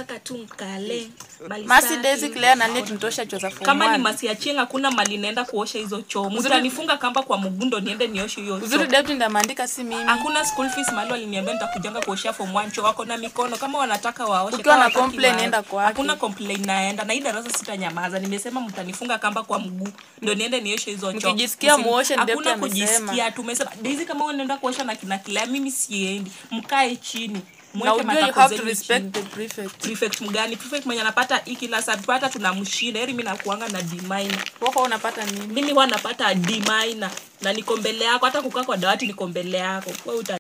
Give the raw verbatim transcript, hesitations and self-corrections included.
nataka tu mkale. Masi Daisy Claire na nini tunatosha choo za form one. Kama ni Masi ya Chenga kuna mali naenda kuosha hizo choo. Mtanifunga kamba kwa mgundo niende nioshe hiyo choo. Uzuri deputy ndamaandika si mimi. Hakuna school fees mali waliniambia nitakujanga kuosha form one choo wako na mikono kama wanataka waoshe. Ukiwa na complain naenda kwake. Hakuna complain naenda na hii darasa sitanyamaza. Nimesema mtanifunga kamba kwa mguu ndio niende nioshe hizo choo. Mkijisikia muoshe ndio deputy amesema. Hakuna kujisikia tumesema Daisy kama unaenda kuosha na kina Claire mimi siendi. Mkae chini. Mweke matako you have to respect the prefect. Prefect mgani? Prefect mwenye anapata hiki la sabata tunamshinda. Heri mimi nakuanga na D minor. Wako unapata nini? Mimi huwa napata D minor na niko mbele yako hata kukaa kwa dawati niko mbele yako. Wewe